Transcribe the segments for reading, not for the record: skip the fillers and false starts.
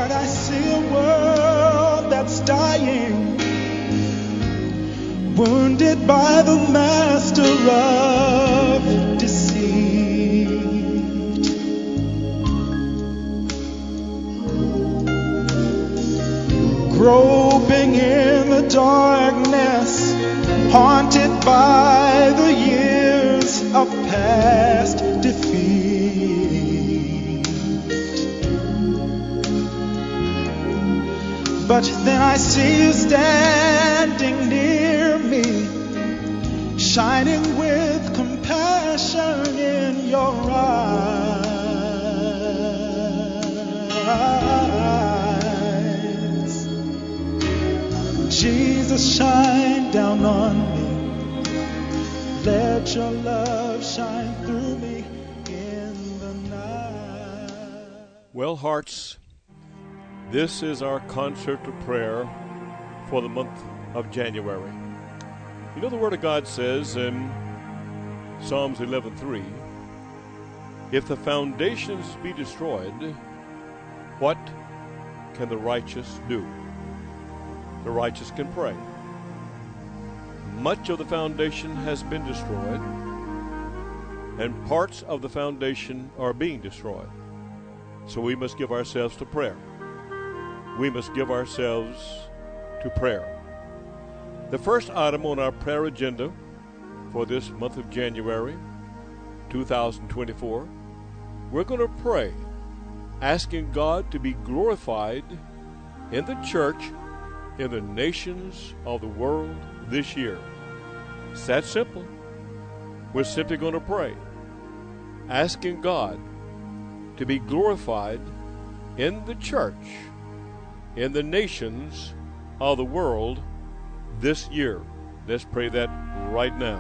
heart I see a world that's dying, wounded by the master of deceit. Groping in the darkness, haunted by the years of past defeat. But then I see you standing near me, shining with compassion in your eyes. Jesus, shine down on me. Let your love shine through me in the night. Well, hearts, this is our concert of prayer for the month of January. You know, the Word of God says in Psalms 11:3, if the foundations be destroyed, what can the righteous do? The righteous can pray. Much of the foundation has been destroyed, and parts of the foundation are being destroyed. So we must give ourselves to prayer. We must give ourselves to prayer. The first item on our prayer agenda for this month of January 2024, we're going to pray, asking God to be glorified in the church, in the nations of the world this year. It's that simple. We're simply going to pray, asking God to be glorified in the church, in the nations of the world this year. Let's pray that right now.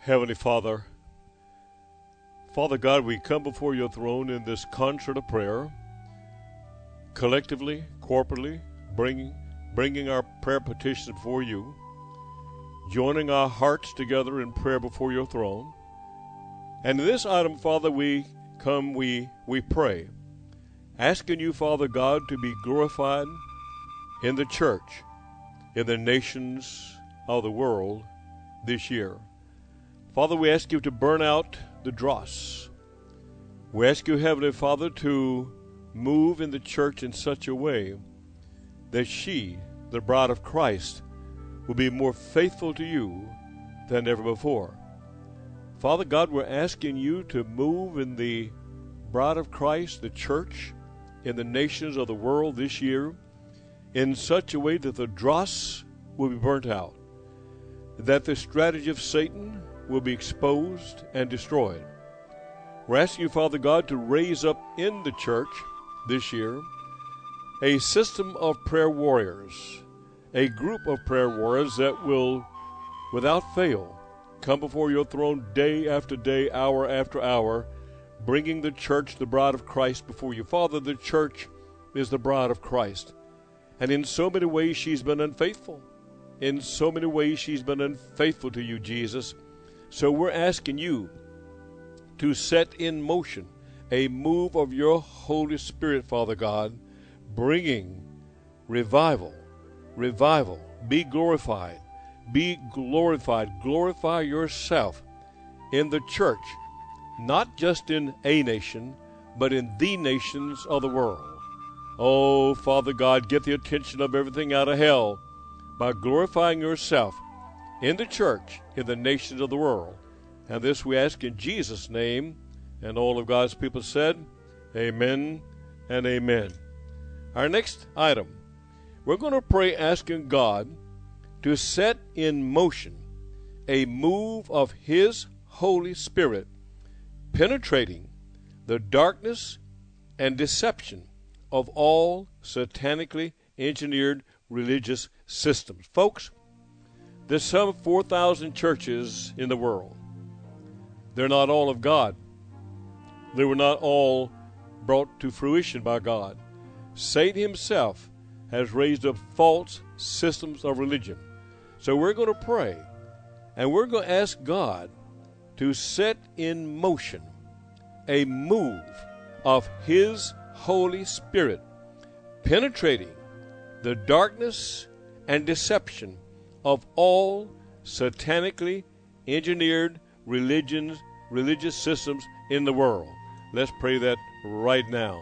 Heavenly Father, Father God, we come before your throne in this concert of prayer, collectively, corporately, bringing our prayer petitions before you, joining our hearts together in prayer before your throne. And in this item, Father, we pray, asking you, Father God, to be glorified in the church, in the nations of the world this year. Father, we ask you to burn out the dross. We ask you, Heavenly Father, to move in the church in such a way that she, the bride of Christ, will be more faithful to you than ever before. Father God, we're asking you to move in the bride of Christ, the church, in the nations of the world this year in such a way that the dross will be burnt out, that the strategy of Satan will be exposed and destroyed. We're asking you, Father God, to raise up in the church this year a system of prayer warriors, a group of prayer warriors that will, without fail, come before your throne day after day, hour after hour, bringing the church, the bride of Christ, before you. Father, the church is the bride of Christ, and in so many ways she's been unfaithful. In so many ways she's been unfaithful to you, Jesus. So we're asking you to set in motion a move of your Holy Spirit, Father God, bringing revival. Be glorified. Glorify yourself in the church, not just in a nation, but in the nations of the world. Oh, Father God, get the attention of everything out of hell by glorifying yourself in the church, in the nations of the world. And this we ask in Jesus' name. And all of God's people said, amen and amen. Our next item, we're going to pray asking God to set in motion a move of His Holy Spirit, penetrating the darkness and deception of all satanically engineered religious systems. Folks, there's some 4,000 churches in the world. They're not all of God. They were not all brought to fruition by God. Satan himself has raised up false systems of religion. So we're going to pray, and we're going to ask God to set in motion a move of His Holy Spirit, penetrating the darkness and deception of all satanically engineered religious systems in the world. Let's pray that right now.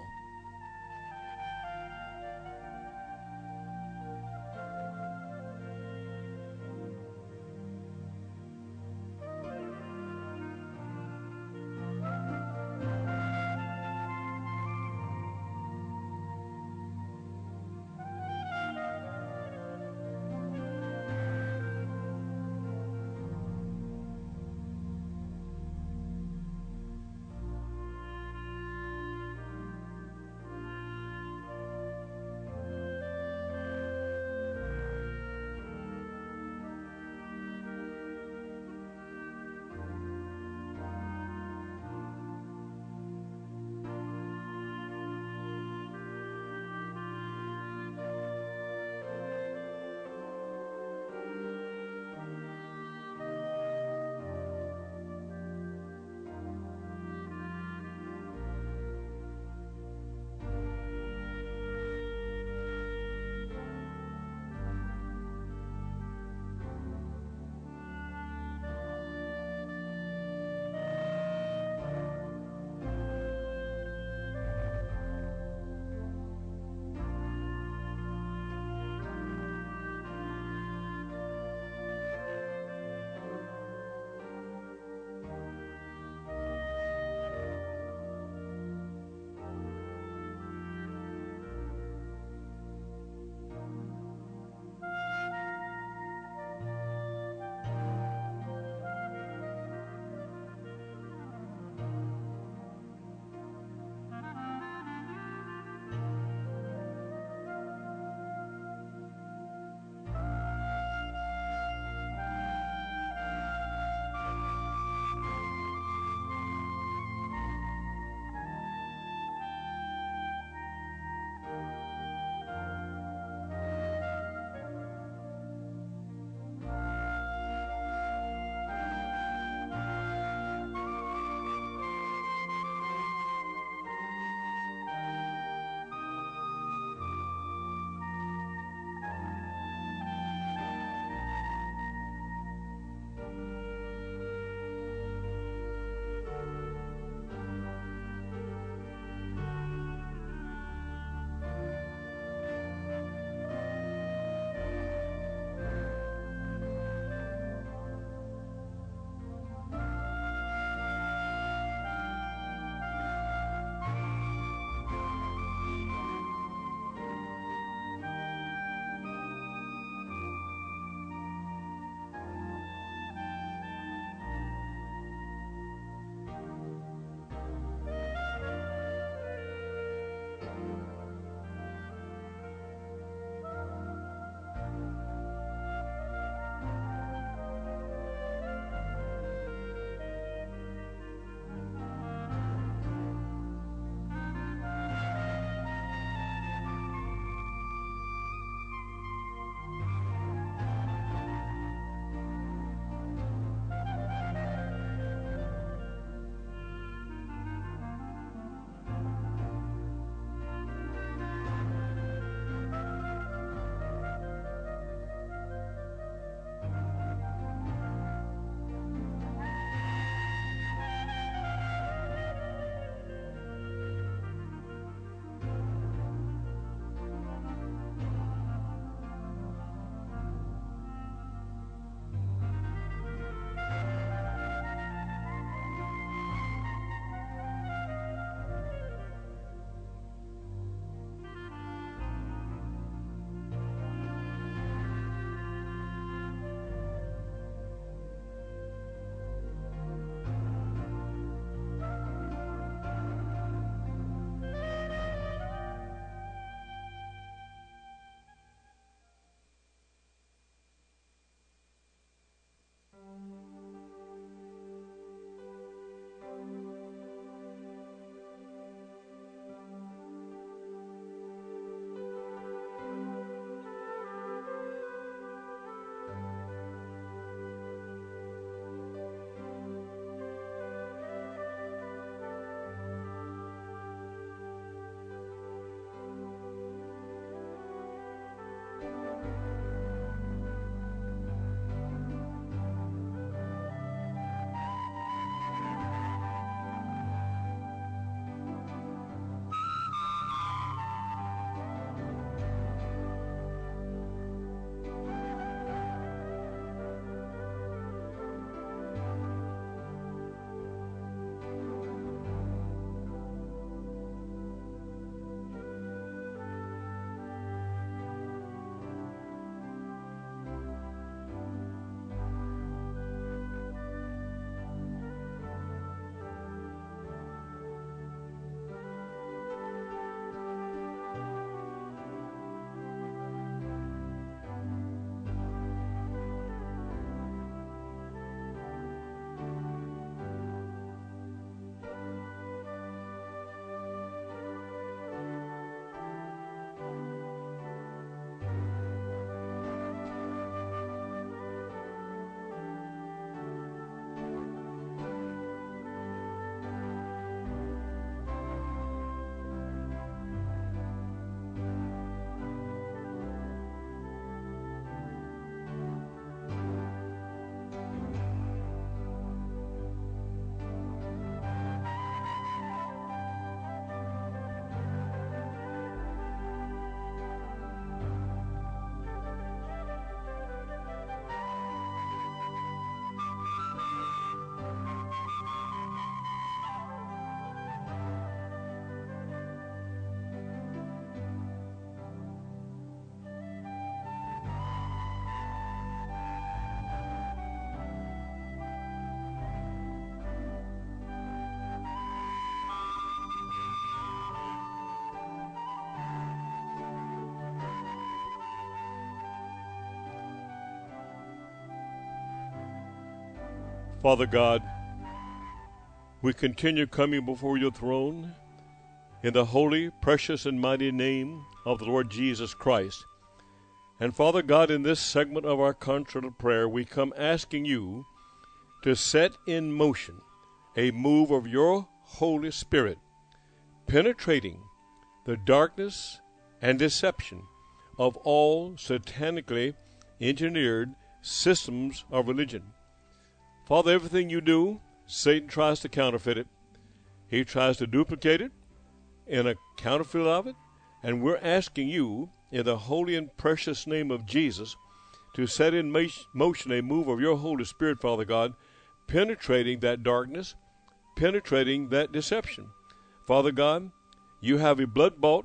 Father God, we continue coming before your throne in the holy, precious, and mighty name of the Lord Jesus Christ. And Father God, in this segment of our consecrated prayer, we come asking you to set in motion a move of your Holy Spirit, penetrating the darkness and deception of all satanically engineered systems of religion. Father, everything you do, Satan tries to counterfeit it. He tries to duplicate it in a counterfeit of it, and we're asking you, in the holy and precious name of Jesus, to set in motion a move of your Holy Spirit, Father God, penetrating that darkness, penetrating that deception. Father God, you have a blood-bought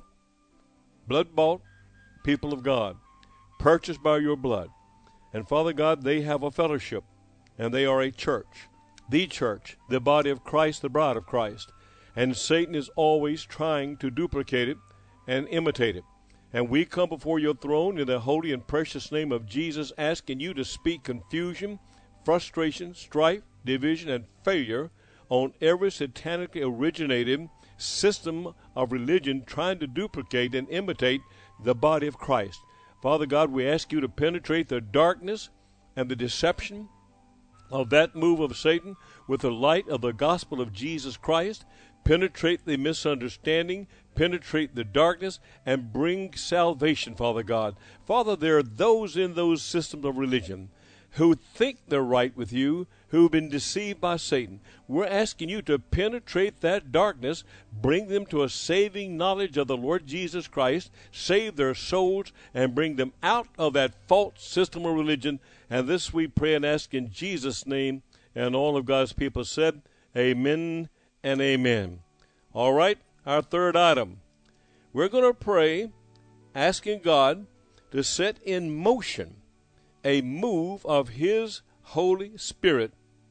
people of God, purchased by your blood. And Father God, they have a fellowship, and they are a church, the body of Christ, the bride of Christ. And Satan is always trying to duplicate it and imitate it. And we come before your throne in the holy and precious name of Jesus, asking you to speak confusion, frustration, strife, division, and failure on every satanically originated system of religion trying to duplicate and imitate the body of Christ. Father God, we ask you to penetrate the darkness and the deception of that move of Satan with the light of the gospel of Jesus Christ. Penetrate the misunderstanding, penetrate the darkness, and bring salvation, Father God. Father, there are those in those systems of religion who think they're right with you, who've been deceived by Satan. We're asking you to penetrate that darkness, bring them to a saving knowledge of the Lord Jesus Christ, save their souls, and bring them out of that false system of religion. And this we pray and ask in Jesus' name. And all of God's people said, amen and amen. All right, our third item. We're going to pray asking God to set in motion a move of his Holy Spirit,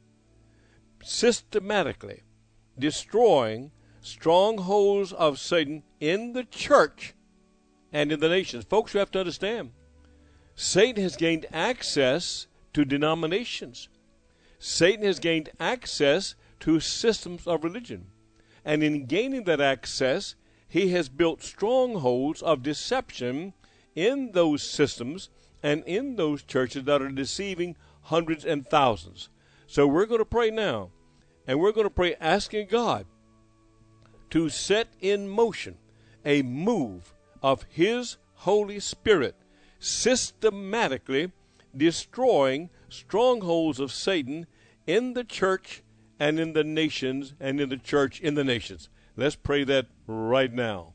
systematically destroying strongholds of Satan in the church and in the nations. Folks, you have to understand, Satan has gained access to denominations. Satan has gained access to systems of religion. And in gaining that access, he has built strongholds of deception in those systems and in those churches that are deceiving hundreds and thousands. So we're going to pray now, and we're going to pray asking God to set in motion a move of his Holy Spirit, systematically destroying strongholds of Satan in the church and in the nations, and in the church in the nations. Let's pray that right now.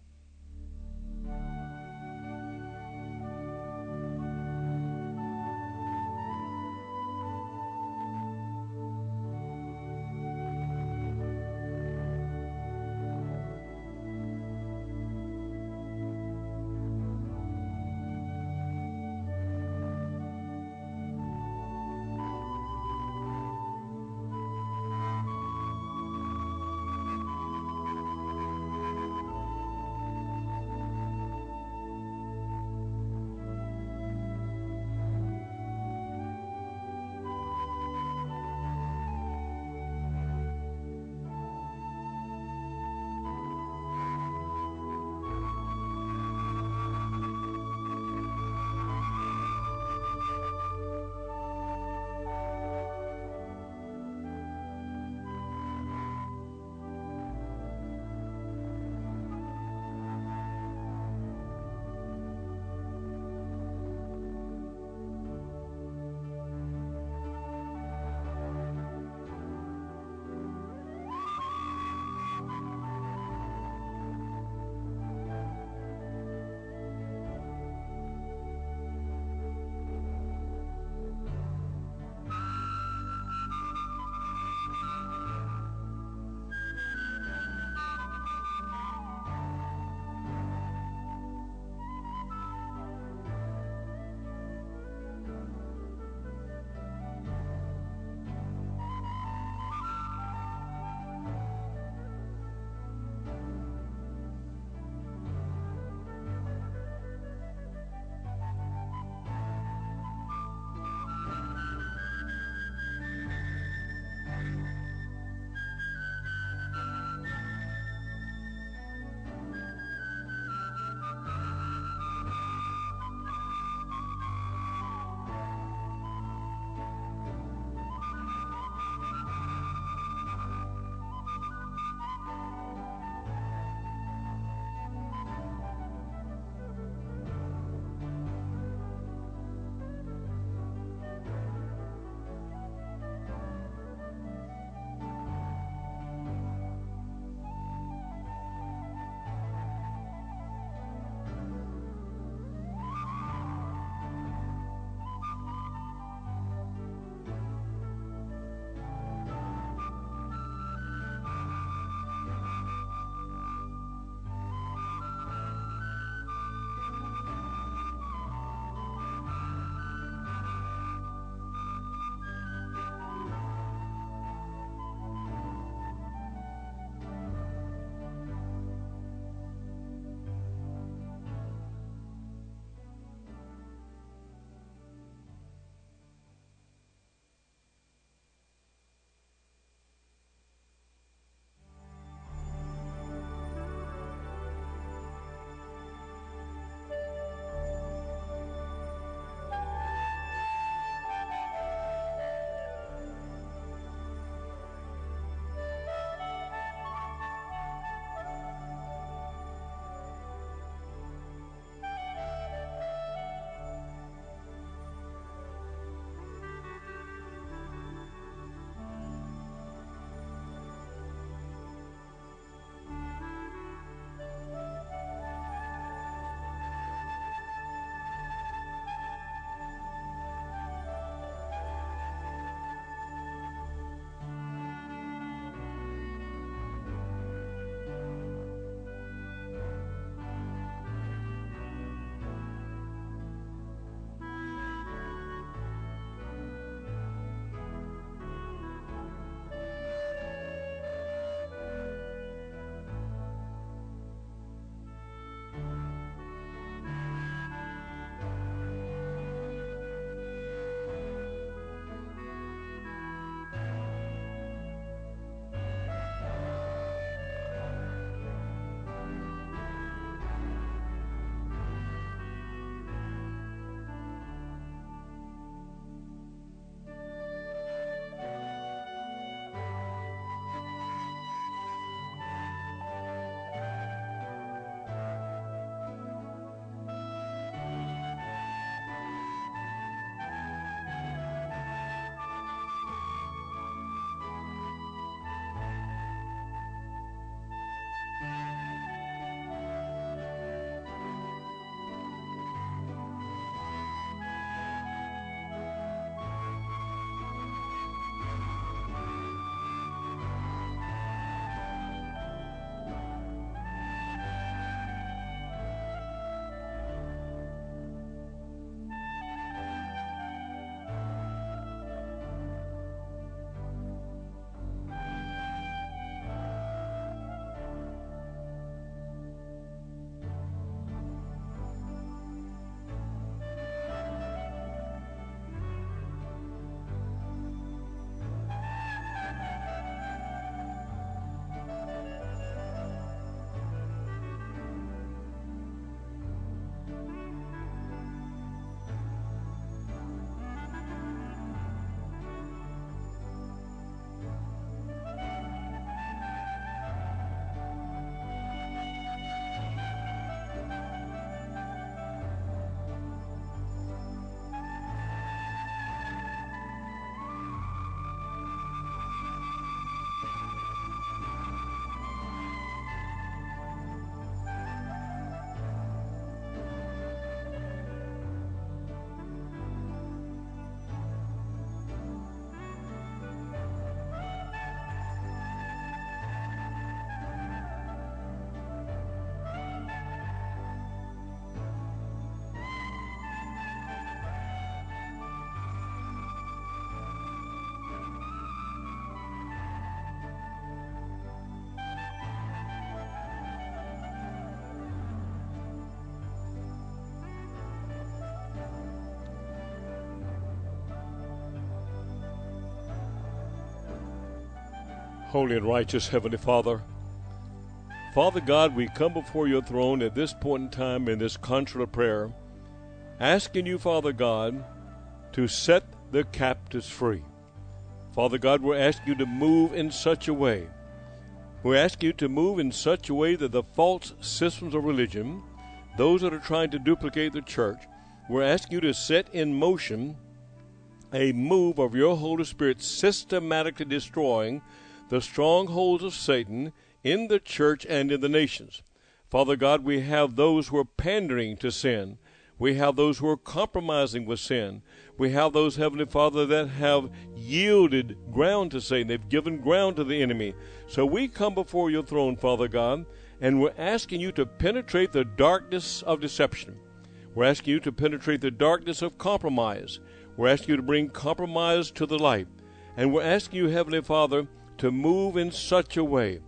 Holy and righteous Heavenly Father, Father God, we come before your throne at this point in time in this concert of prayer, asking you, Father God, to set the captives free. Father God, we're asking you to move in such a way. We're asking you to move in such a way that the false systems of religion, those that are trying to duplicate the church, we're asking you to set in motion a move of your Holy Spirit systematically destroying the strongholds of Satan in the church and in the nations. Father God, we have those who are pandering to sin. We have those who are compromising with sin. We have those, Heavenly Father, that have yielded ground to Satan. They've given ground to the enemy. So we come before your throne, Father God, and we're asking you to penetrate the darkness of deception. We're asking you to penetrate the darkness of compromise. We're asking you to bring compromise to the light. And we're asking you, Heavenly Father, to move in such a way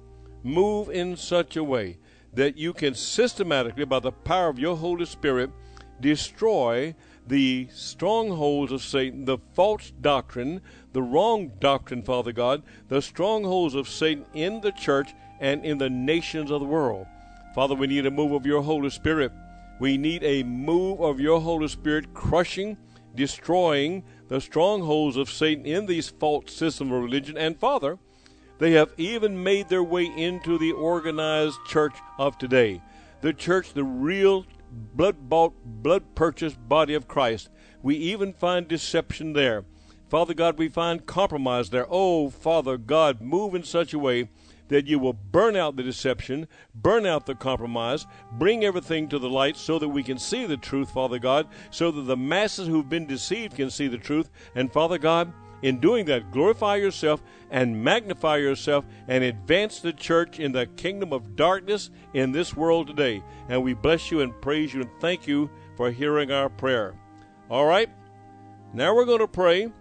that you can systematically, by the power of your Holy Spirit, destroy the strongholds of Satan, the false doctrine, the wrong doctrine, Father God, the strongholds of Satan in the church and in the nations of the world. Father, we need a move of your Holy Spirit. We need a move of your Holy Spirit crushing, destroying the strongholds of Satan in these false systems of religion. And Father, they have even made their way into the organized church of today. The church, the real blood-bought, blood-purchased body of Christ. We even find deception there. Father God, we find compromise there. Oh, Father God, move in such a way that you will burn out the deception, burn out the compromise, bring everything to the light so that we can see the truth, Father God, so that the masses who've been deceived can see the truth. And Father God, in doing that, glorify yourself and magnify yourself and advance the church in the kingdom of darkness in this world today. And we bless you and praise you and thank you for hearing our prayer. All right, now we're going to pray,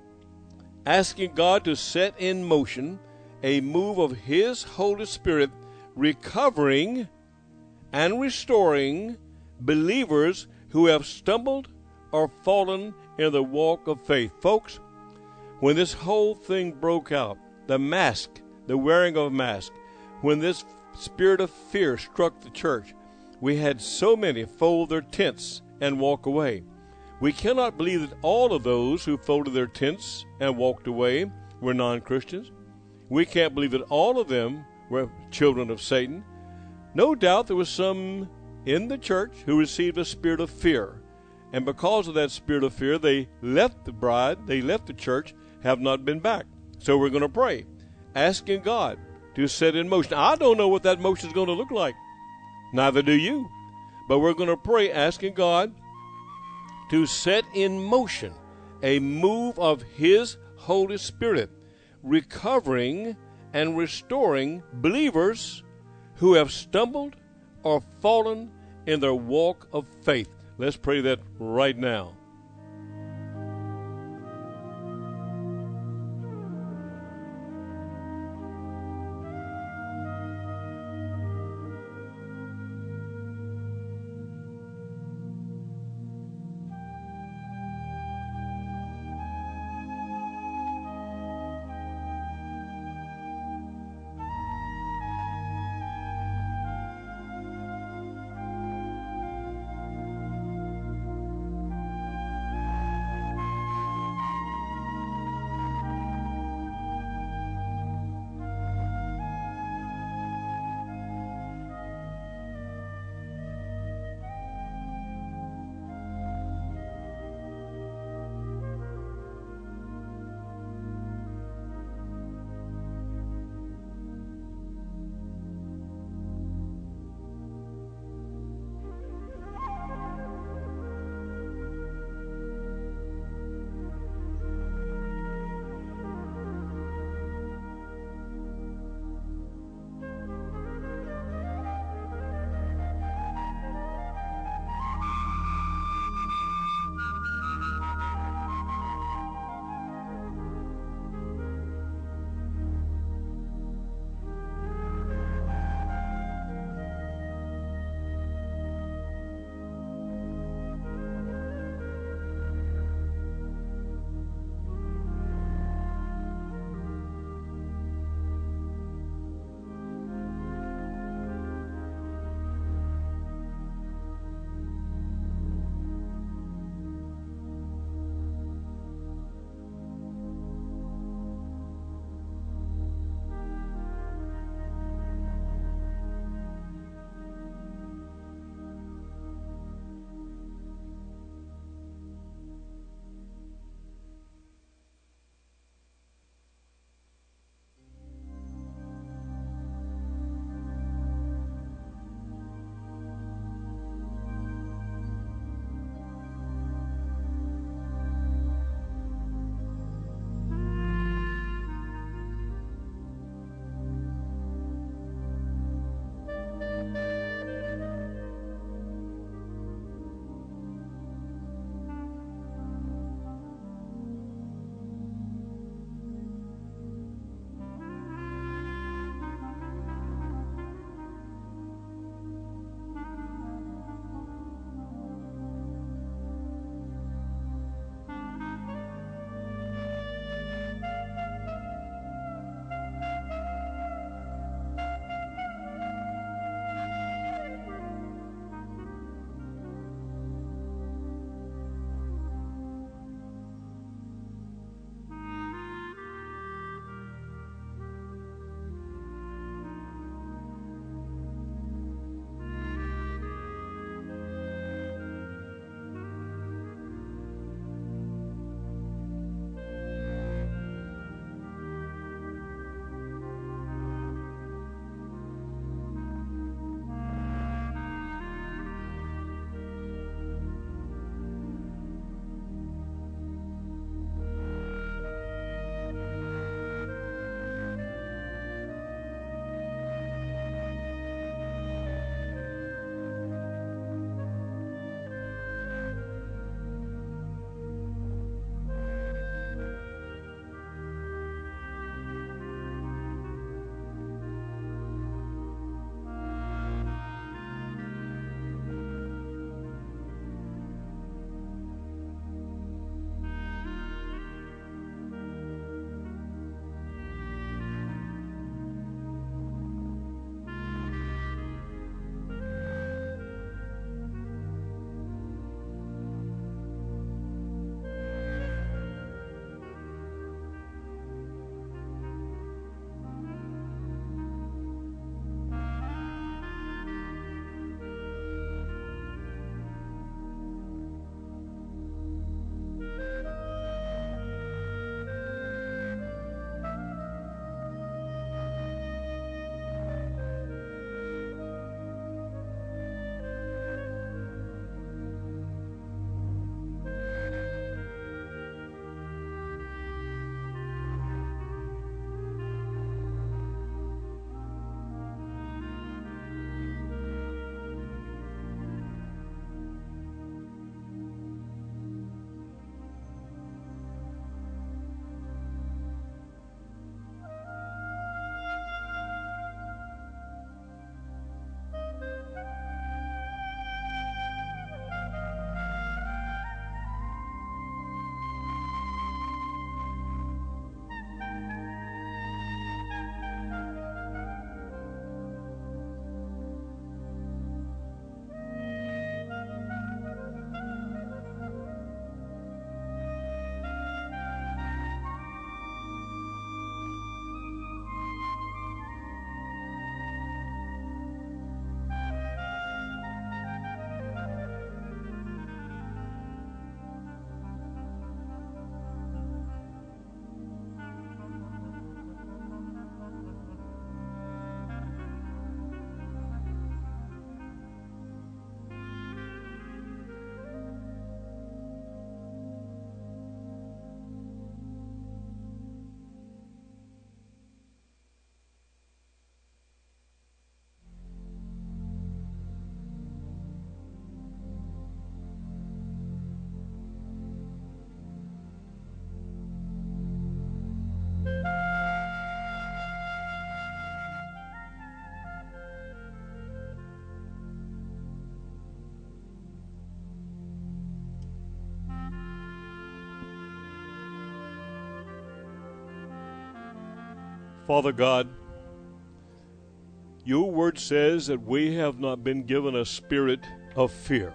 asking God to set in motion a move of His Holy Spirit, recovering and restoring believers who have stumbled or fallen in the walk of faith. Folks, when this whole thing broke out, the mask, the wearing of a mask, when this spirit of fear struck the church, we had so many fold their tents and walk away. We cannot believe that all of those who folded their tents and walked away were non-Christians. We can't believe that all of them were children of Satan. No doubt there was some in the church who received a spirit of fear. And because of that spirit of fear, they left the bride, they left the church, have not been back. So we're going to pray, asking God to set in motion. I don't know what that motion is going to look like. Neither do you. But we're going to pray, asking God to set in motion a move of His Holy Spirit, recovering and restoring believers who have stumbled or fallen in their walk of faith. Let's pray that right now. Father God, your word says that we have not been given a spirit of fear.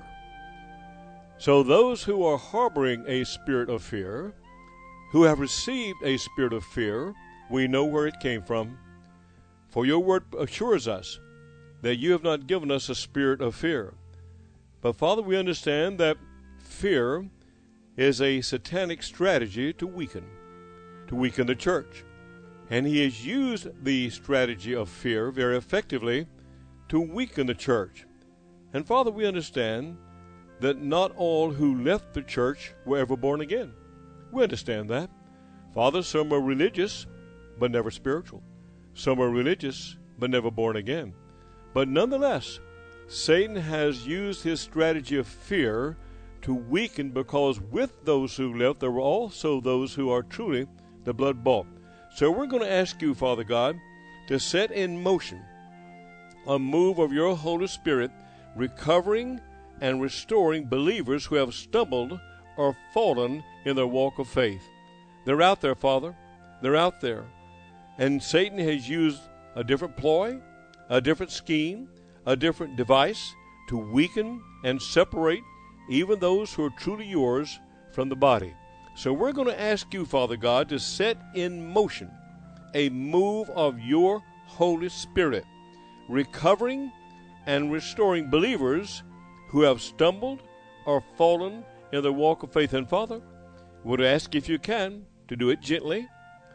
So those who are harboring a spirit of fear, who have received a spirit of fear, we know where it came from. For your word assures us that you have not given us a spirit of fear. But Father, we understand that fear is a satanic strategy to weaken the church. And he has used the strategy of fear very effectively to weaken the church. And Father, we understand that not all who left the church were ever born again. We understand that. Father, some are religious, but never spiritual. Some are religious, but never born again. But nonetheless, Satan has used his strategy of fear to weaken, because with those who left, there were also those who are truly the blood bought. So we're going to ask you, Father God, to set in motion a move of your Holy Spirit, recovering and restoring believers who have stumbled or fallen in their walk of faith. They're out there, Father. They're out there. And Satan has used a different ploy, a different scheme, a different device to weaken and separate even those who are truly yours from the body. So we're going to ask you, Father God, to set in motion a move of your Holy Spirit, recovering and restoring believers who have stumbled or fallen in their walk of faith. And Father, would ask if you can to do it gently,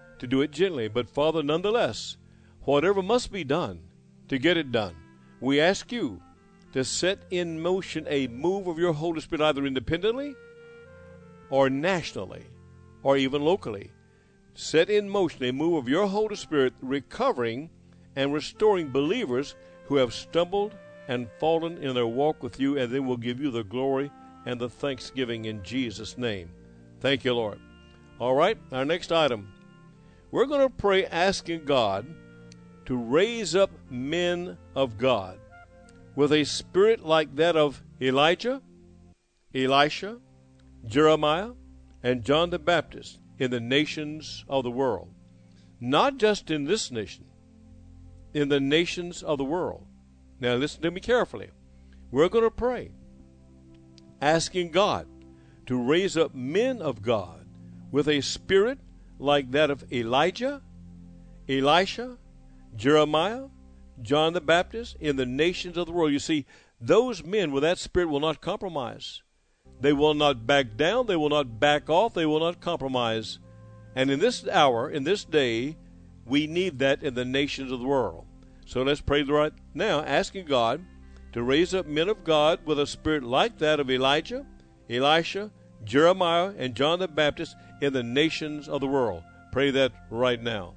But Father, nonetheless, whatever must be done to get it done, we ask you to set in motion a move of your Holy Spirit, either independently or nationally or even locally. Set in motion a move of your Holy Spirit, recovering and restoring believers who have stumbled and fallen in their walk with you, and then we'll give you the glory and the thanksgiving in Jesus' name. Thank you, Lord. All right, our next item. We're going to pray asking God to raise up men of God with a spirit like that of Elijah, Elisha, Jeremiah, and John the Baptist in the nations of the world. Not just in this nation, in the nations of the world. Now listen to me carefully. We're going to pray asking God to raise up men of God with a spirit like that of Elijah, Elisha, Jeremiah, John the Baptist in the nations of the world. You see, those men with that spirit will not compromise. They will not back down. They will not back off. They will not compromise. And in this hour, in this day, we need that in the nations of the world. So let's pray right now, asking God to raise up men of God with a spirit like that of Elijah, Elisha, Jeremiah, and John the Baptist in the nations of the world. Pray that right now.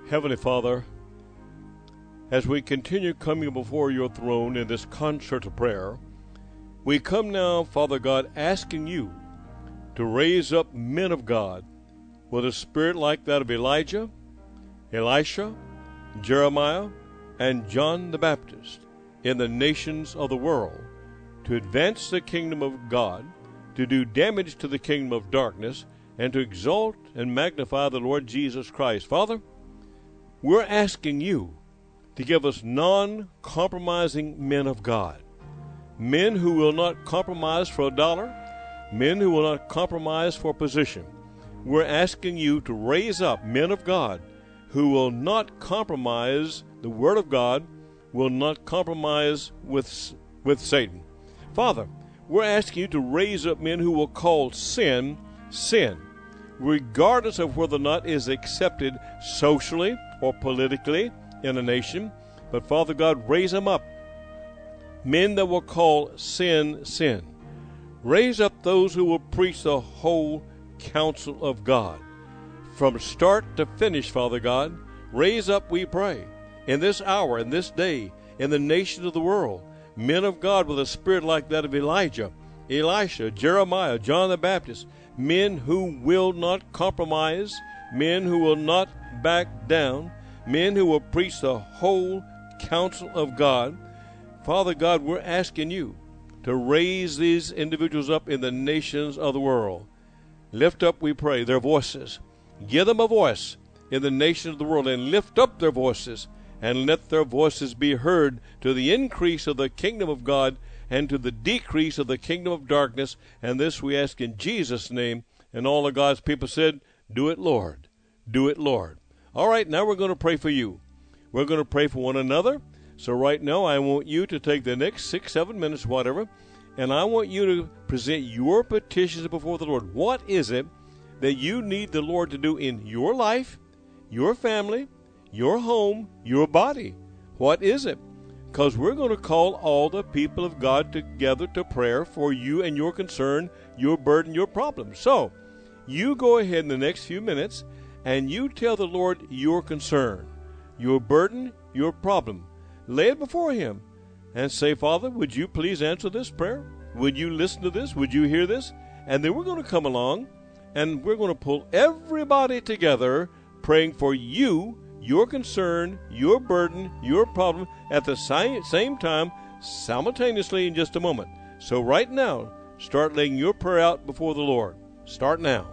Heavenly Father, as we continue coming before your throne in this concert of prayer, we come now, Father God, asking you to raise up men of God with a spirit like that of Elijah, Elisha, Jeremiah, and John the Baptist in the nations of the world to advance the kingdom of God, to do damage to the kingdom of darkness, and to exalt and magnify the Lord Jesus Christ. Father, we're asking you to give us non-compromising men of God, men who will not compromise for a dollar, men who will not compromise for position. We're asking you to raise up men of God who will not compromise the Word of God, will not compromise with Satan. Father, we're asking you to raise up men who will call sin, sin, regardless of whether or not it is accepted socially or politically in a nation. But Father God, raise them up. Men that will call sin, sin. Raise up those who will preach the whole counsel of God. From start to finish, Father God, raise up, we pray, in this hour, in this day, in the nations of the world, men of God with a spirit like that of Elijah, Elisha, Jeremiah, John the Baptist, men who will not compromise, men who will not back down, men who will preach the whole counsel of God. Father God, we're asking you to raise these individuals up in the nations of the world. Lift up, we pray, their voices. Give them a voice in the nations of the world, and lift up their voices, and let their voices be heard to the increase of the kingdom of God and to the decrease of the kingdom of darkness. And this we ask in Jesus' name. And all of God's people said, do it, Lord. Do it, Lord. All right, now we're going to pray for you. We're going to pray for one another. So right now I want you to take the next 6-7 minutes, whatever, and I want you to present your petitions before the Lord. What is it that you need the Lord to do in your life, your family, your home, your body? What is it? Because we're going to call all the people of God together to prayer for you and your concern, your burden, your problem. So you go ahead in the next few minutes and you tell the Lord your concern, your burden, your problem. Lay it before him and say, Father, would you please answer this prayer? Would you listen to this? Would you hear this? And then we're going to come along and we're going to pull everybody together praying for you, your concern, your burden, your problem at the same time, simultaneously in just a moment. So right now, start laying your prayer out before the Lord. Start now.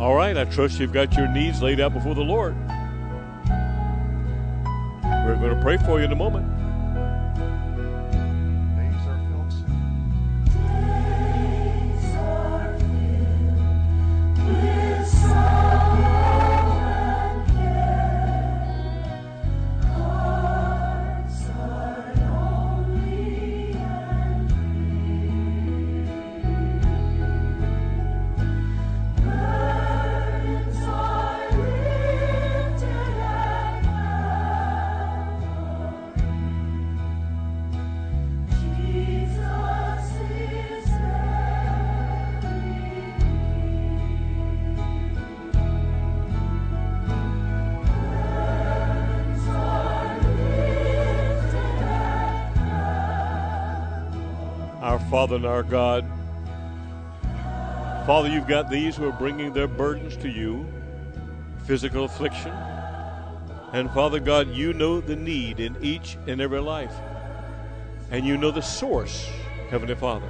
All right, I trust you've got your needs laid out before the Lord. We're going to pray for you in a moment. Days are filled soon. Our Father and our God, Father, you've got these who are bringing their burdens to you, physical affliction. And Father God, you know the need in each and every life. And you know the source, Heavenly Father.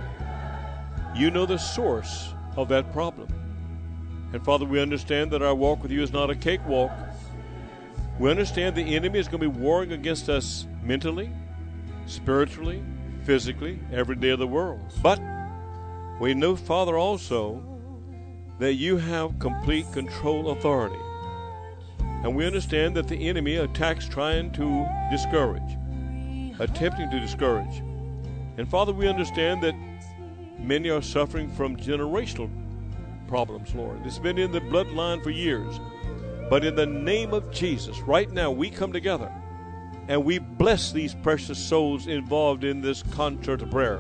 You know the source of that problem. And Father, we understand that our walk with you is not a cakewalk. We understand the enemy is going to be warring against us mentally, spiritually, physically, every day of the world. But we know, Father, also that you have complete control authority. And we understand that the enemy attacks trying to discourage, attempting to discourage. And Father, we understand that many are suffering from generational problems, Lord. It's been in the bloodline for years. But in the name of Jesus, right now we come together and we bless these precious souls involved in this concert of prayer.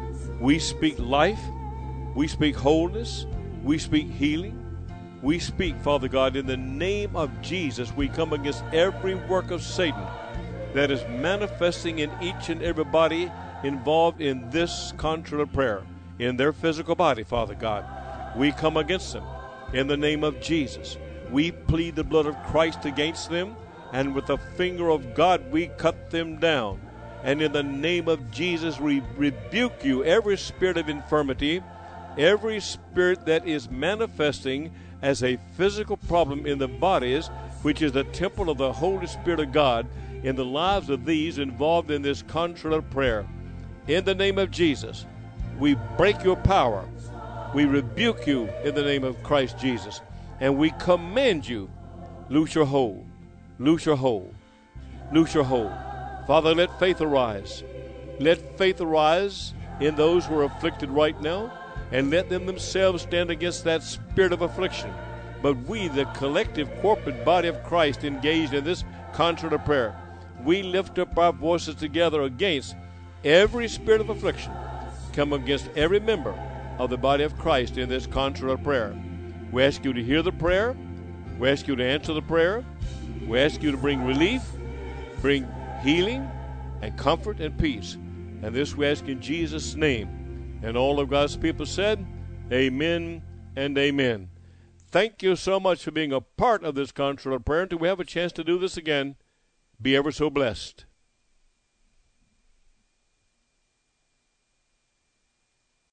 We speak life. We speak wholeness. We speak healing. We speak, Father God, in the name of Jesus, we come against every work of Satan that is manifesting in each and every body involved in this concert of prayer, in their physical body, Father God. We come against them in the name of Jesus. We plead the blood of Christ against them, and with the finger of God we cut them down. And in the name of Jesus we rebuke you, every spirit of infirmity, every spirit that is manifesting as a physical problem in the bodies, which is the temple of the Holy Spirit of God, in the lives of these involved in this concert of prayer. In the name of Jesus, we break your power. We rebuke you in the name of Christ Jesus. And we command you, loose your hold. Loose your hold. Loose your hold. Father, let faith arise. Let faith arise in those who are afflicted right now, and let them themselves stand against that spirit of affliction. But we, the collective corporate body of Christ engaged in this concert of prayer, we lift up our voices together against every spirit of affliction, come against every member of the body of Christ in this concert of prayer. We ask you to hear the prayer. We ask you to answer the prayer. We ask you to bring relief, bring healing, and comfort and peace. And this we ask in Jesus' name. And all of God's people said, amen and amen. Thank you so much for being a part of this concert of prayer. Until we have a chance to do this again, be ever so blessed.